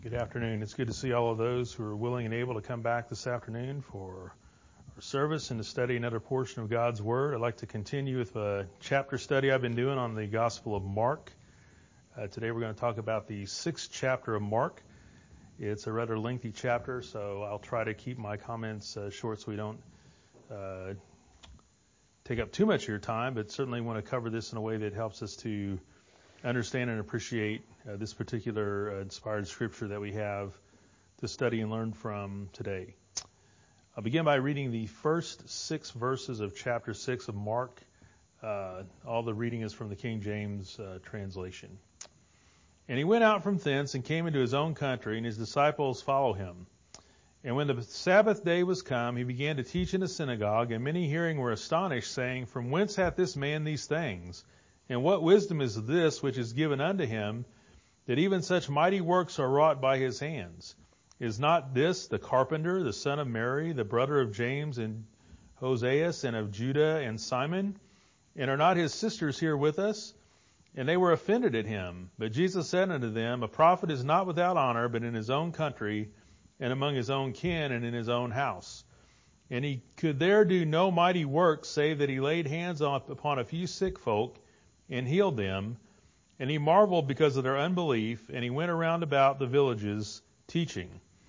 Good afternoon. It's good to see all of those who are willing and able to come back this afternoon for our service and to study another portion of God's Word. I'd like to continue with a chapter study I've been doing on the Gospel of Mark. Today we're going to talk about the 6th chapter of Mark. It's a rather lengthy chapter, so I'll try to keep my comments short so we don't take up too much of your time, but certainly want to cover this in a way that helps us to understand and appreciate this particular inspired scripture that we have to study and learn from today. I'll begin by reading the first 6 verses of chapter 6 of Mark. All the reading is from the King James translation. And he went out from thence and came into his own country, and his disciples followed him. And when the Sabbath day was come, he began to teach in the synagogue, and many hearing were astonished, saying, From whence hath this man these things? And what wisdom is this which is given unto him, that even such mighty works are wrought by his hands? Is not this the carpenter, the son of Mary, the brother of James and Hoseas, and of Judah and Simon? And are not his sisters here with us? And they were offended at him. But Jesus said unto them, A prophet is not without honor, but in his own country, and among his own kin, and in his own house. And he could there do no mighty work, save that he laid hands upon a few sick folk, and healed them. And he marveled because of their unbelief, and he went around about the villages teaching.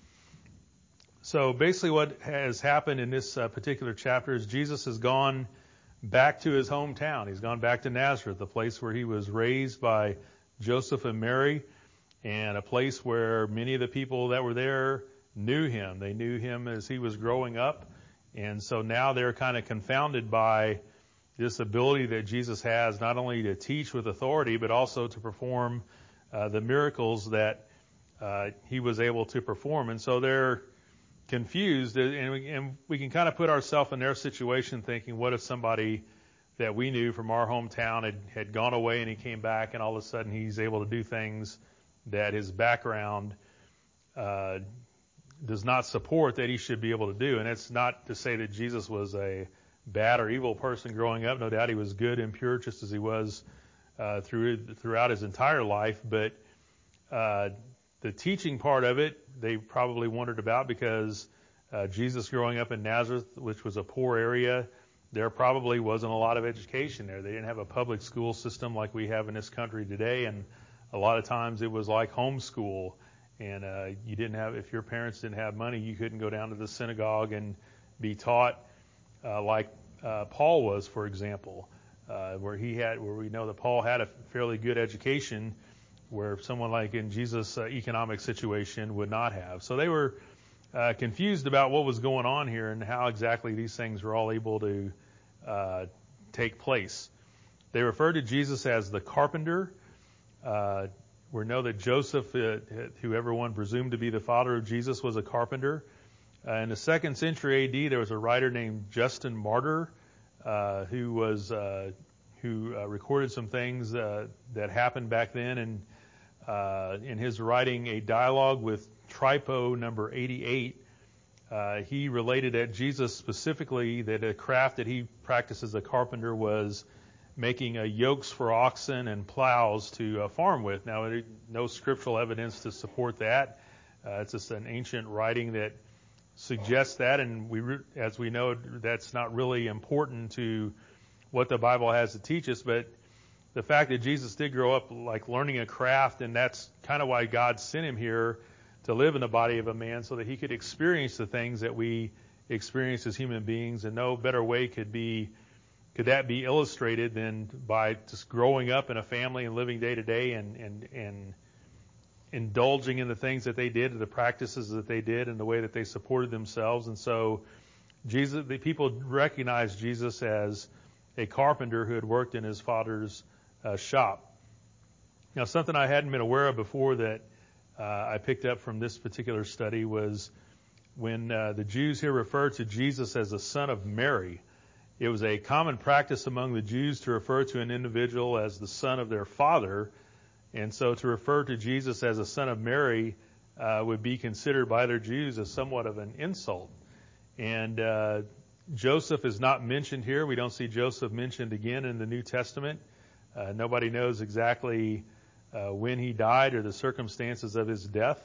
So basically what has happened in this particular chapter is Jesus has gone back to his hometown. He's gone back to Nazareth, the place where he was raised by Joseph and Mary, and a place where many of the people that were there knew him. They knew him as he was growing up. And so now they're kind of confounded by this ability that Jesus has not only to teach with authority, but also to perform the miracles that he was able to perform. And so they're confused, and we can kind of put ourselves in their situation thinking, what if somebody that we knew from our hometown had gone away and he came back and all of a sudden he's able to do things that his background does not support that he should be able to do. And it's not to say that Jesus was a bad or evil person growing up. No doubt he was good and pure just as he was throughout his entire life. But the teaching part of it, they probably wondered about because Jesus growing up in Nazareth, which was a poor area, there probably wasn't a lot of education there. They didn't have a public school system like we have in this country today, and a lot of times it was like homeschool. And you didn't have, if your parents didn't have money, you couldn't go down to the synagogue and be taught like Paul was, for example, where we know that Paul had a fairly good education, where someone like in Jesus' economic situation would not have. So they were confused about what was going on here and how exactly these things were all able to take place. They referred to Jesus as the carpenter. We know that Joseph, who everyone presumed to be the father of Jesus, was a carpenter. In the 2nd century A.D., there was a writer named Justin Martyr who recorded some things that happened back then. And in his writing, A Dialogue with Trypo number 88, he related that Jesus specifically, that a craft that he practiced as a carpenter was making yokes for oxen and plows to farm with. Now, no scriptural evidence to support that. It's just an ancient writing that suggests that, and as we know, that's not really important to what the Bible has to teach us. But the fact that Jesus did grow up like learning a craft, and that's kind of why God sent him here to live in the body of a man, so that he could experience the things that we experience as human beings. And no better way could that be illustrated than by just growing up in a family and living day to day and indulging in the things that they did, the practices that they did, and the way that they supported themselves. And so the people recognized Jesus as a carpenter who had worked in his father's shop. Now, something I hadn't been aware of before that I picked up from this particular study was when the Jews here refer to Jesus as the son of Mary. It was a common practice among the Jews to refer to an individual as the son of their father. And so to refer to Jesus as a son of Mary would be considered by their Jews as somewhat of an insult. And Joseph is not mentioned here. We don't see Joseph mentioned again in the New Testament. Nobody knows exactly when he died or the circumstances of his death.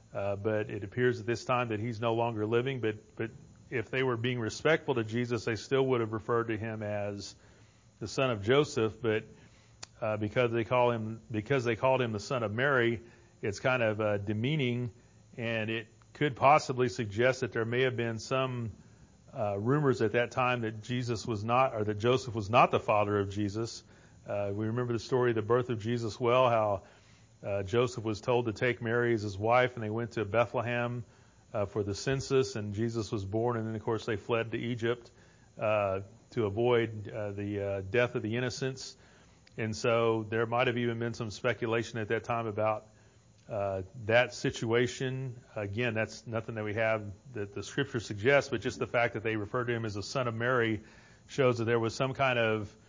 but it appears at this time that he's no longer living. But if they were being respectful to Jesus, they still would have referred to him as the son of Joseph. But because they called him the son of Mary, it's kind of demeaning, and it could possibly suggest that there may have been some rumors at that time that Jesus was not, or that Joseph was not the father of Jesus. We remember the story of the birth of Jesus well, how Joseph was told to take Mary as his wife, and they went to Bethlehem for the census, and Jesus was born, and then of course they fled to Egypt to avoid the death of the innocents. And so there might have even been some speculation at that time about that situation. Again, that's nothing that we have that the scripture suggests, but just the fact that they referred to him as the son of Mary shows that there was some kind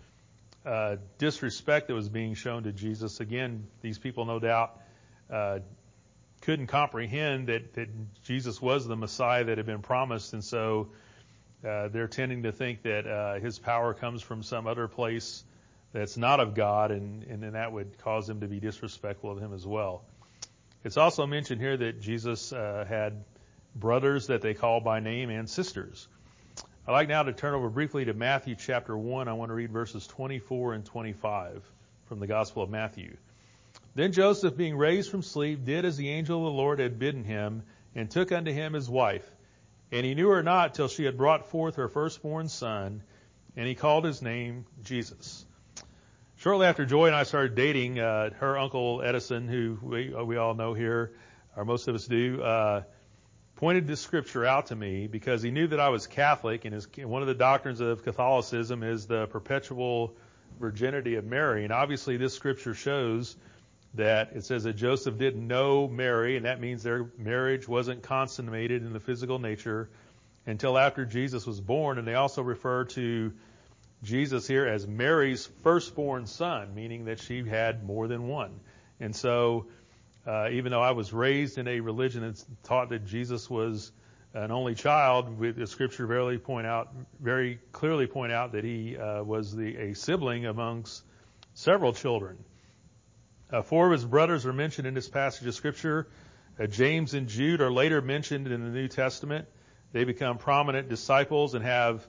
of disrespect that was being shown to Jesus. Again, these people no doubt couldn't comprehend that Jesus was the Messiah that had been promised, and so they're tending to think that his power comes from some other place that's not of God, and then that would cause them to be disrespectful of him as well. It's also mentioned here that Jesus had brothers that they call by name and sisters. I'd like now to turn over briefly to Matthew chapter 1. I want to read verses 24 and 25 from the Gospel of Matthew. Then Joseph, being raised from sleep, did as the angel of the Lord had bidden him, and took unto him his wife. And he knew her not till she had brought forth her firstborn son, and he called his name Jesus. Shortly after Joy and I started dating, her uncle Edison, who we all know here, or most of us do, pointed this scripture out to me because he knew that I was Catholic, and one of the doctrines of Catholicism is the perpetual virginity of Mary. And obviously this scripture shows that it says that Joseph didn't know Mary, and that means their marriage wasn't consummated in the physical nature until after Jesus was born. And they also refer to Jesus here as Mary's firstborn son, meaning that she had more than one. And so even though I was raised in a religion that taught that Jesus was an only child, the scripture very clearly point out that he was a sibling amongst several children. 4 of his brothers are mentioned in this passage of scripture. James and Jude are later mentioned in the New Testament. They become prominent disciples and have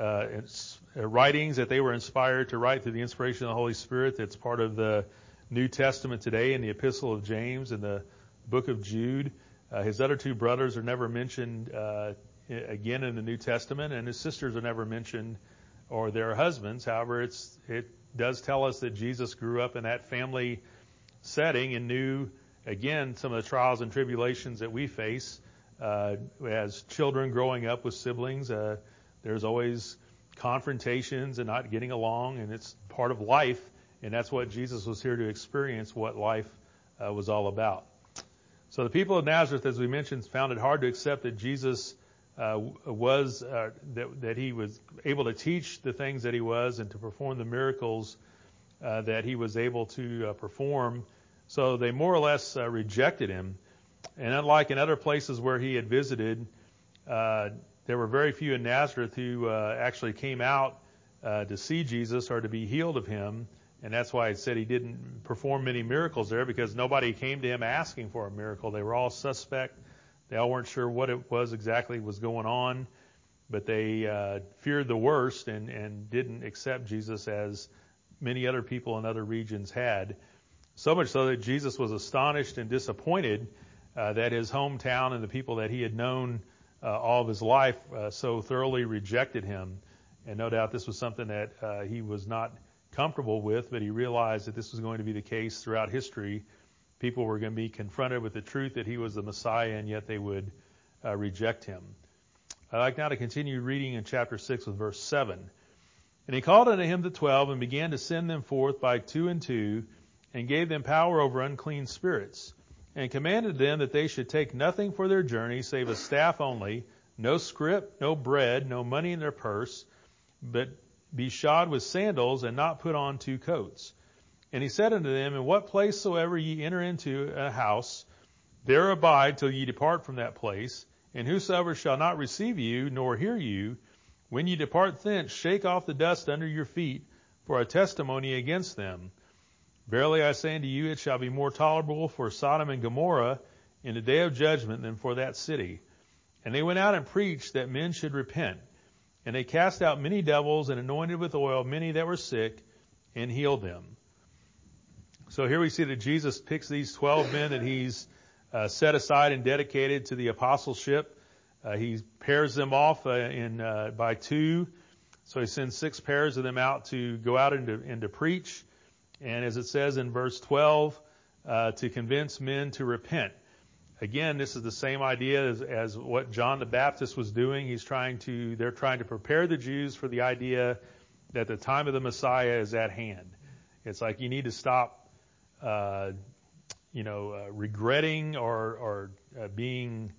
writings that they were inspired to write through the inspiration of the Holy Spirit. That's part of the New Testament today in the Epistle of James and the book of Jude. His other 2 brothers are never mentioned again in the New Testament, and his sisters are never mentioned, or their husbands. However, it does tell us that Jesus grew up in that family setting and knew, again, some of the trials and tribulations that we face as children growing up with siblings. There's always confrontations and not getting along, and it's part of life, and that's what Jesus was here to experience, what life was all about. So the people of Nazareth, as we mentioned, found it hard to accept that Jesus that he was able to teach the things that he was and to perform the miracles that he was able to perform. So they more or less rejected him. And unlike in other places where he had visited, there were very few in Nazareth who actually came out to see Jesus or to be healed of him. And that's why it said he didn't perform many miracles there, because nobody came to him asking for a miracle. They were all suspect. They all weren't sure what it was exactly was going on, but they feared the worst and didn't accept Jesus as many other people in other regions had. So much so that Jesus was astonished and disappointed that his hometown and the people that he had known all of his life so thoroughly rejected him. And no doubt this was something that he was not comfortable with, but he realized that this was going to be the case throughout history. People were going to be confronted with the truth that he was the Messiah, and yet they would reject him. I'd like now to continue reading in chapter 6 with verse 7. And he called unto him the 12, and began to send them forth by 2 and 2, and gave them power over unclean spirits, and commanded them that they should take nothing for their journey, save a staff only, no scrip, no bread, no money in their purse, but be shod with sandals, and not put on 2 coats. And he said unto them, In what place soever ye enter into a house, there abide till ye depart from that place. And whosoever shall not receive you, nor hear you, when ye depart thence, shake off the dust under your feet for a testimony against them. Verily I say unto you, it shall be more tolerable for Sodom and Gomorrah in the day of judgment than for that city. And they went out and preached that men should repent. And they cast out many devils and anointed with oil many that were sick and healed them. So here we see that Jesus picks these 12 men that he's set aside and dedicated to the apostleship. He pairs them off by two. So he sends 6 pairs of them out to go out and to preach. And as it says in verse 12, to convince men to repent. Again, this is the same idea as what John the Baptist was doing. They're trying to prepare the Jews for the idea that the time of the Messiah is at hand. It's like you need to stop, regretting or being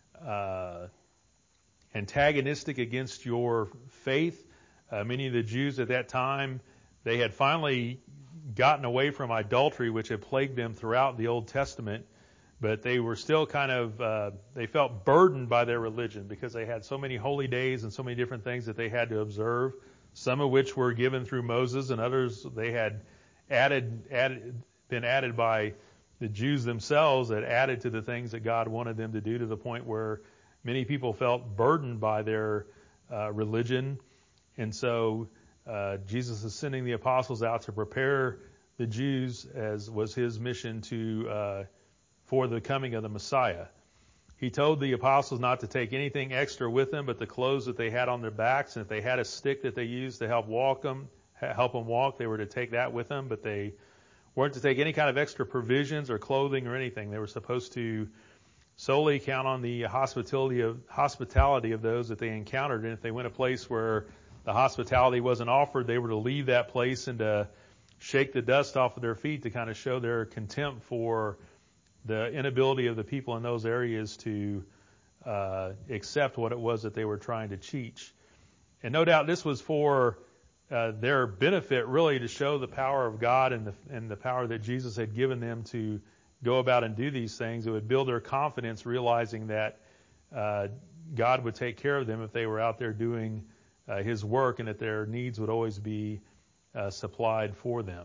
antagonistic against your faith. Many of the Jews at that time, they had finally gotten away from idolatry, which had plagued them throughout the Old Testament. But they were still they felt burdened by their religion because they had so many holy days and so many different things that they had to observe, some of which were given through Moses and others they had been added by the Jews themselves that added to the things that God wanted them to do, to the point where many people felt burdened by their religion. And so Jesus is sending the apostles out to prepare the Jews, as was his mission for the coming of the Messiah. He told the apostles not to take anything extra with them but the clothes that they had on their backs, and if they had a stick that they used to help them walk, they were to take that with them, but they weren't to take any kind of extra provisions or clothing or anything. They were supposed to solely count on the hospitality of those that they encountered, and if they went a place where the hospitality wasn't offered, they were to leave that place and to shake the dust off of their feet to kind of show their contempt for the inability of the people in those areas to accept what it was that they were trying to teach. And no doubt this was for their benefit, really, to show the power of God and the power that Jesus had given them to go about and do these things. It would build their confidence, realizing that God would take care of them if they were out there doing his work, and that their needs would always be supplied for them.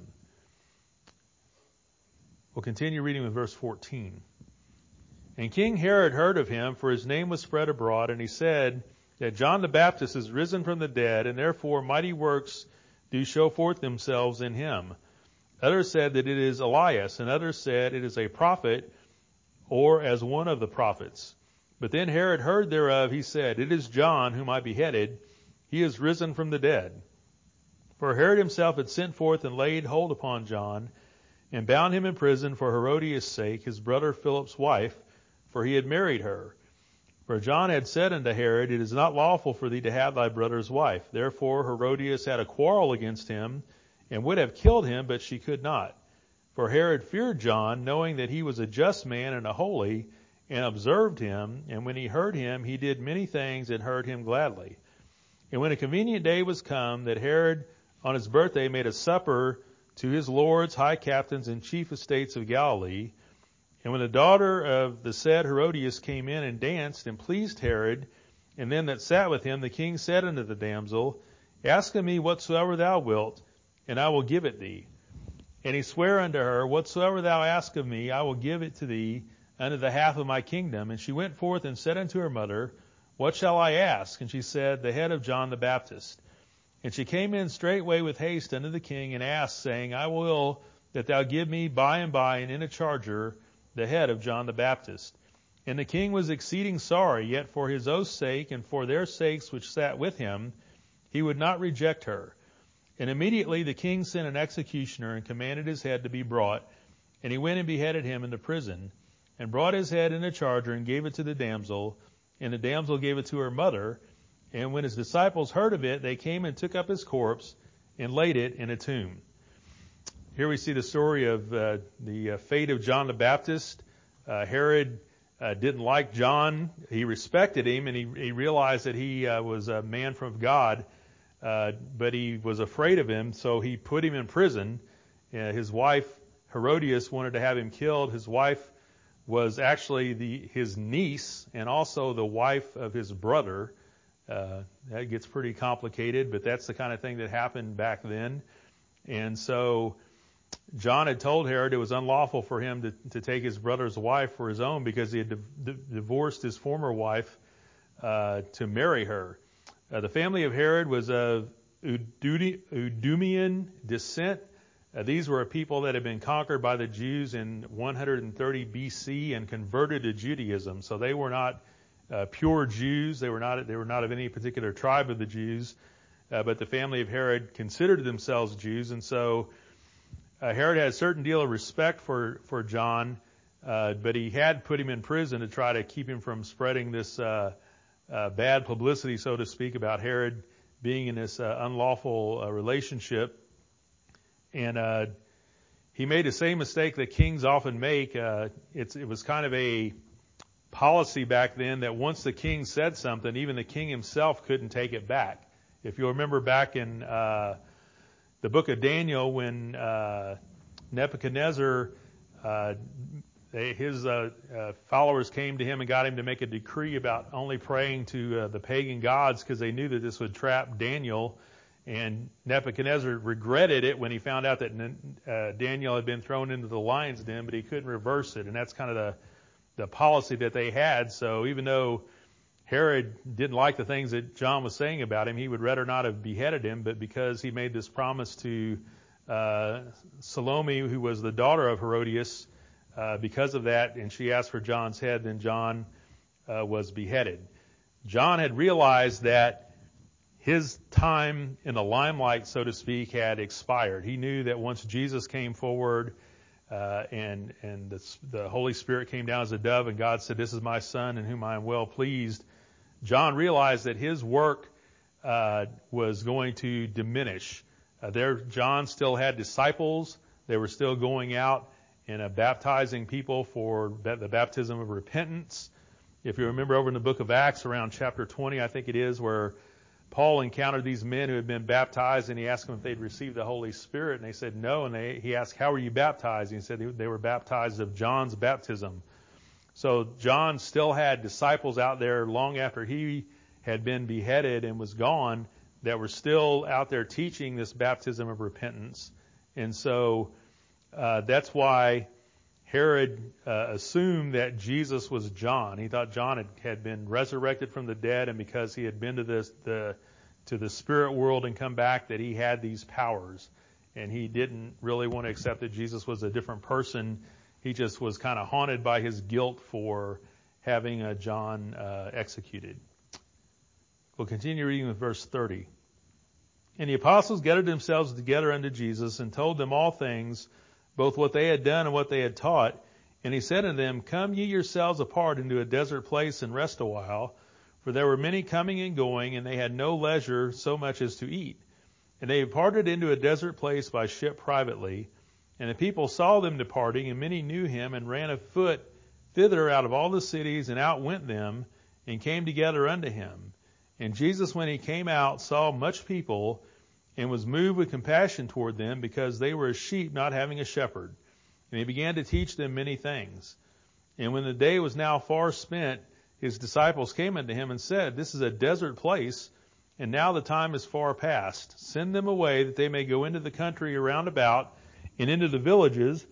We'll continue reading with verse 14. And King Herod heard of him, for his name was spread abroad, and he said that John the Baptist is risen from the dead, and therefore mighty works do show forth themselves in him. Others said that it is Elias, and others said it is a prophet, or as one of the prophets. But then Herod heard thereof, he said, it is John whom I beheaded. He is risen from the dead. For Herod himself had sent forth and laid hold upon John, and bound him in prison for Herodias' sake, his brother Philip's wife, for he had married her. For John had said unto Herod, it is not lawful for thee to have thy brother's wife. Therefore Herodias had a quarrel against him, and would have killed him, but she could not. For Herod feared John, knowing that he was a just man and a holy, and observed him, and when he heard him, he did many things and heard him gladly. And when a convenient day was come, that Herod on his birthday made a supper to his lords, high captains, and chief estates of Galilee. And when the daughter of the said Herodias came in and danced, and pleased Herod, and them that sat with him, the king said unto the damsel, ask of me whatsoever thou wilt, and I will give it thee. And he sware unto her, whatsoever thou ask of me, I will give it to thee unto the half of my kingdom. And she went forth and said unto her mother, what shall I ask? And she said, the head of John the Baptist. And she came in straightway with haste unto the king, and asked, saying, I will that thou give me by and by, and in a charger, the head of John the Baptist. And the king was exceeding sorry, yet for his oath's sake, and for their sakes which sat with him, he would not reject her. And immediately the king sent an executioner, and commanded his head to be brought. And he went and beheaded him in the prison, and brought his head in a charger, and gave it to the damsel. And the damsel gave it to her mother. And when his disciples heard of it, they came and took up his corpse, and laid it in a tomb. Here we see the story of the fate of John the Baptist. Herod didn't like John. He respected him, and he realized that he was a man from God, but he was afraid of him, so he put him in prison. His wife, Herodias, wanted to have him killed. His wife was actually his niece, and also the wife of his brother. That gets pretty complicated, but that's the kind of thing that happened back then. And so John had told Herod it was unlawful for him to take his brother's wife for his own because he had divorced his former wife to marry her. The family of Herod was of Idumean descent. These were a people that had been conquered by the Jews in 130 BC and converted to Judaism. So they were not pure Jews. They were not of any particular tribe of the Jews. But the family of Herod considered themselves Jews, and so Herod had a certain deal of respect for John, but he had put him in prison to try to keep him from spreading this bad publicity, so to speak, about Herod being in this unlawful relationship. And he made the same mistake that kings often make. It was kind of a policy back then that once the king said something, even the king himself couldn't take it back. If you'll remember back in the book of Daniel, when Nebuchadnezzar, his followers came to him and got him to make a decree about only praying to the pagan gods because they knew that this would trap Daniel. And Nebuchadnezzar regretted it when he found out that Daniel had been thrown into the lion's den, but he couldn't reverse it. And that's kind of the policy that they had. So even though Herod didn't like the things that John was saying about him, he would rather not have beheaded him, but because he made this promise to Salome, who was the daughter of Herodias, because of that, and she asked for John's head, then John was beheaded. John had realized that his time in the limelight, so to speak, had expired. He knew that once Jesus came forward and the Holy Spirit came down as a dove and God said, "This is my son in whom I am well pleased," John realized that his work was going to diminish. John still had disciples. They were still going out and baptizing people for the baptism of repentance. If you remember over in the book of Acts, around chapter 20, I think it is, where Paul encountered these men who had been baptized, and he asked them if they'd received the Holy Spirit, and they said no, and he asked, "How were you baptized?" And he said they were baptized of John's baptism. So John still had disciples out there long after he had been beheaded and was gone that were still out there teaching this baptism of repentance. And so that's why Herod assumed that Jesus was John. He thought John had been resurrected from the dead, and because he had been to the spirit world and come back, that he had these powers. And he didn't really want to accept that Jesus was a different person. He just was kind of haunted by his guilt for having John executed. We'll continue reading with verse 30. And the apostles gathered themselves together unto Jesus and told them all things, both what they had done and what they had taught. And he said unto them, "Come ye yourselves apart into a desert place and rest a while. For there were many coming and going, and they had no leisure so much as to eat. And they departed into a desert place by ship privately. And the people saw them departing, and many knew him, and ran afoot thither out of all the cities, and outwent them, and came together unto him. And Jesus, when he came out, saw much people, and was moved with compassion toward them, because they were as sheep not having a shepherd. And he began to teach them many things. And when the day was now far spent, his disciples came unto him and said, This is a desert place, and now the time is far past. Send them away, that they may go into the country around about, and into the villages,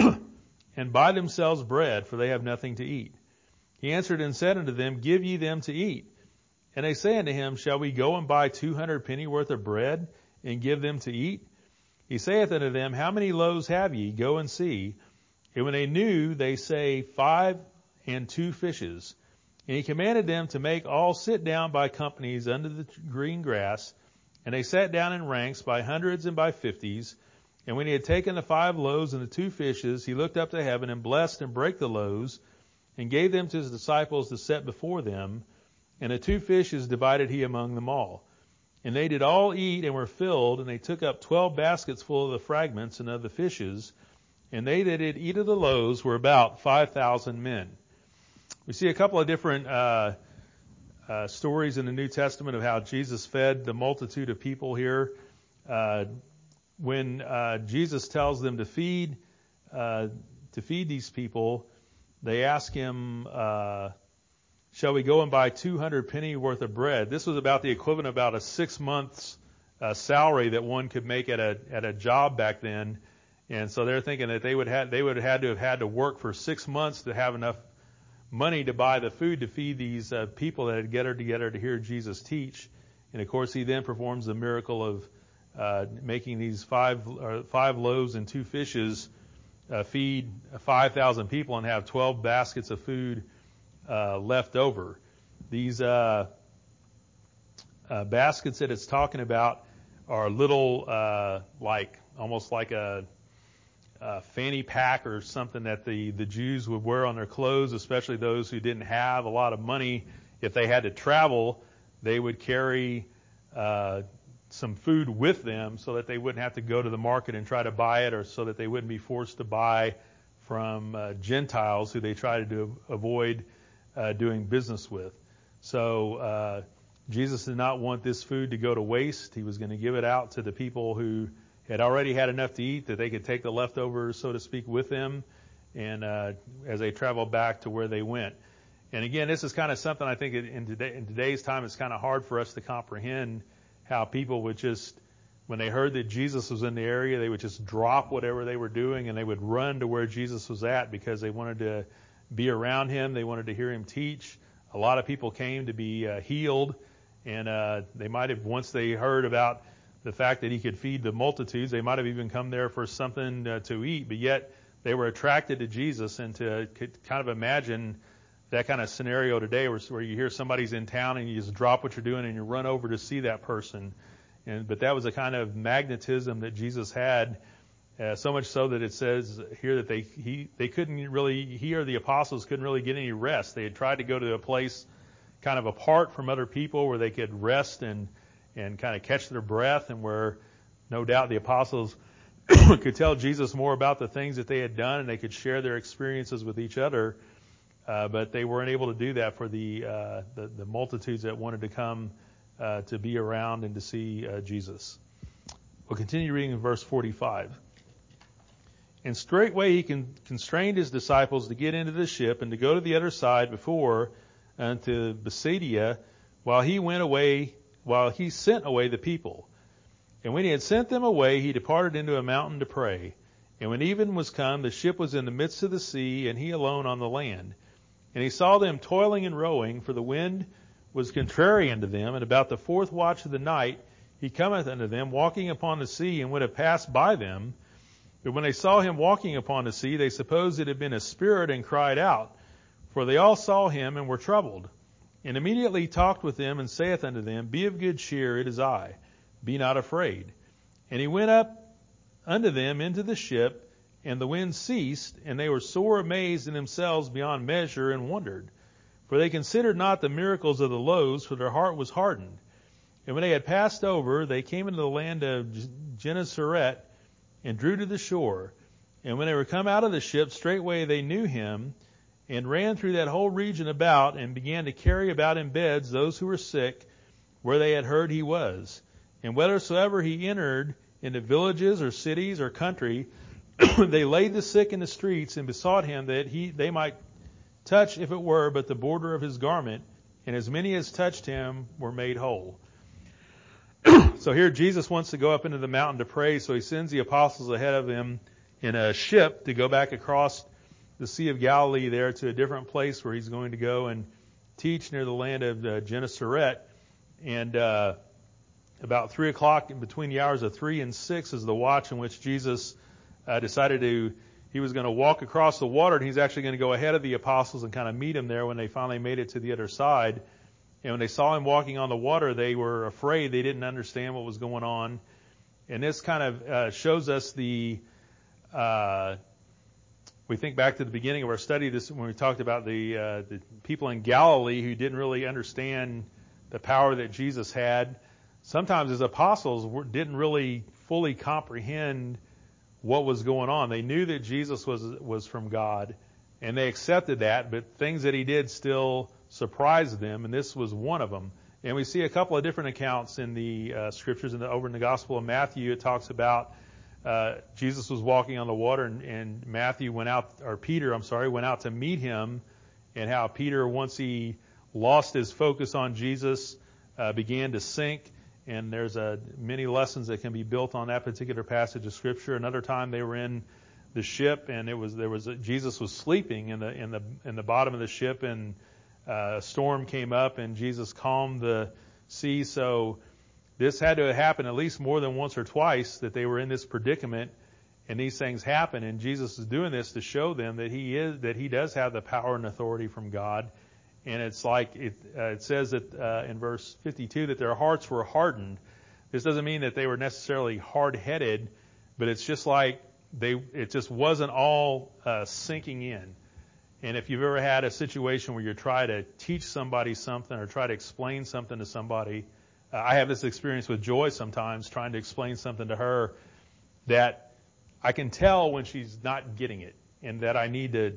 and buy themselves bread, for they have nothing to eat. He answered and said unto them, Give ye them to eat. And they say unto him, Shall we go and buy 200 penny worth of bread, and give them to eat? He saith unto them, How many loaves have ye? Go and see. And when they knew, they say, 5 and 2 fishes. And he commanded them to make all sit down by companies under the green grass. And they sat down in ranks by hundreds and by 50s. And when he had taken the 5 loaves and the 2 fishes, he looked up to heaven and blessed and brake the loaves, and gave them to his disciples to set before them. And the 2 fishes divided he among them all. And they did all eat and were filled, and they took up 12 baskets full of the fragments and of the fishes. And they that did eat of the loaves were about 5,000 men. We see a couple of different stories in the New Testament of how Jesus fed the multitude of people here. When Jesus tells them to feed these people, they ask him, shall we go and buy 200 penny worth of bread? This was about the equivalent of about a 6 months salary that one could make at a job back then. And so they're thinking that they would have had to work for 6 months to have enough money to buy the food to feed these people that had gathered together to hear Jesus teach. And of course, he then performs the miracle of making these five loaves and 2 fishes feed 5,000 people and have 12 baskets of food left over. These baskets that it's talking about are little, almost like a fanny pack or something that the Jews would wear on their clothes, especially those who didn't have a lot of money. If they had to travel, they would carry some food with them so that they wouldn't have to go to the market and try to buy it, or so that they wouldn't be forced to buy from Gentiles who they tried to avoid doing business with. So Jesus did not want this food to go to waste. He was going to give it out to the people who had already had enough to eat, that they could take the leftovers, so to speak, with them, and as they traveled back to where they went. And again, this is kind of something I think in today's time, it's kind of hard for us to comprehend how people would just, when they heard that Jesus was in the area, they would just drop whatever they were doing and they would run to where Jesus was at because they wanted to be around him. They wanted to hear him teach. A lot of people came to be healed, and they might have, once they heard about the fact that he could feed the multitudes, they might have even come there for something to eat, but yet they were attracted to Jesus. And to kind of imagine that kind of scenario today where you hear somebody's in town and you just drop what you're doing and you run over to see that person. But that was a kind of magnetism that Jesus had, so much so that it says here that they couldn't really, he or the apostles couldn't really get any rest. They had tried to go to a place kind of apart from other people where they could rest and kind of catch their breath, and where no doubt the apostles could tell Jesus more about the things that they had done, and they could share their experiences with each other. But they weren't able to do that for the multitudes that wanted to come to be around and to see Jesus. We'll continue reading in verse 45. And straightway he constrained his disciples to get into the ship and to go to the other side before unto Bethsaida, while he sent away the people. And when he had sent them away, he departed into a mountain to pray. And when even was come, the ship was in the midst of the sea, and he alone on the land. And he saw them toiling and rowing, for the wind was contrary unto them. And about the 4th watch of the night he cometh unto them, walking upon the sea, and would have passed by them. But when they saw him walking upon the sea, they supposed it had been a spirit, and cried out. For they all saw him, and were troubled. And immediately he talked with them, and saith unto them, Be of good cheer, it is I. Be not afraid. And he went up unto them into the ship, and the wind ceased, and they were sore amazed in themselves beyond measure, and wondered. For they considered not the miracles of the loaves, for their heart was hardened. And when they had passed over, they came into the land of Gennesaret, and drew to the shore. And when they were come out of the ship, straightway they knew him, and ran through that whole region about, and began to carry about in beds those who were sick, where they had heard he was. And whithersoever he entered, into villages or cities or country, they laid the sick in the streets, and besought him that they might touch, if it were but the border of his garment. And as many as touched him were made whole. So here Jesus wants to go up into the mountain to pray, so he sends the apostles ahead of him in a ship to go back across the Sea of Galilee there to a different place where he's going to go and teach near the land of Gennesaret. And about 3 o'clock, in between the hours of 3 and 6, is the watch in which Jesus decided he was going to walk across the water, and he's actually going to go ahead of the apostles and kind of meet them there when they finally made it to the other side. And when they saw him walking on the water, they were afraid. They didn't understand what was going on. And this kind of shows us we think back to the beginning of our study, this when we talked about the people in Galilee who didn't really understand the power that Jesus had. Sometimes as apostles didn't really fully comprehend what was going on. They knew that Jesus was from God, and they accepted that, but things that he did still surprised them, and this was one of them. And we see a couple of different accounts in the scriptures. Over in the Gospel of Matthew, it talks about Jesus was walking on the water, and Peter went out to meet him, and how Peter, once he lost his focus on Jesus, began to sink. and there's many lessons that can be built on that particular passage of Scripture. Another time they were in the ship, and Jesus was sleeping in the bottom of the ship, and a storm came up, and Jesus calmed the sea. So this had to happen at least more than once or twice, that they were in this predicament, and these things happen. And Jesus is doing this to show them that he does have the power and authority from God. And it's like it says that in verse 52 that their hearts were hardened. This doesn't mean that they were necessarily hard-headed, but it's just like it just wasn't all sinking in. And if you've ever had a situation where you try to teach somebody something or try to explain something to somebody, I have this experience with Joy sometimes, trying to explain something to her that I can tell when she's not getting it, and that I need to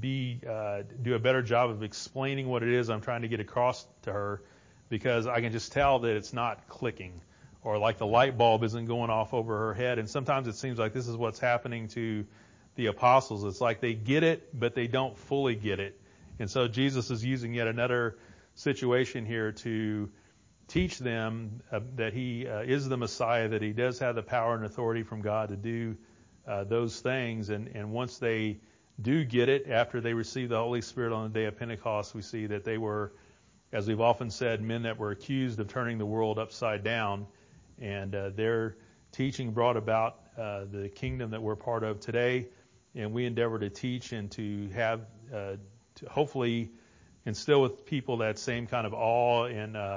do a better job of explaining what it is I'm trying to get across to her, because I can just tell that it's not clicking, or like the light bulb isn't going off over her head. And sometimes it seems like this is what's happening to the apostles. It's like they get it, but they don't fully get it. And so Jesus is using yet another situation here to teach them that he is the Messiah, that he does have the power and authority from God to do those things. And once they do get it, after they receive the Holy Spirit on the day of Pentecost, we see that they were, as we've often said, men that were accused of turning the world upside down. And their teaching brought about the kingdom that we're part of today. And we endeavor to teach and to have, to hopefully instill with people that same kind of awe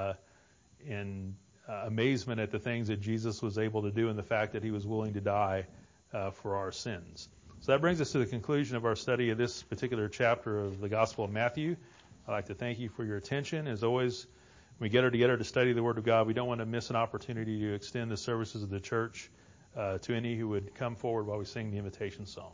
and amazement at the things that Jesus was able to do, and the fact that he was willing to die for our sins. So that brings us to the conclusion of our study of this particular chapter of the Gospel of Matthew. I'd like to thank you for your attention. As always, when we gather together to study the Word of God, we don't want to miss an opportunity to extend the services of the church to any who would come forward while we sing the invitation song.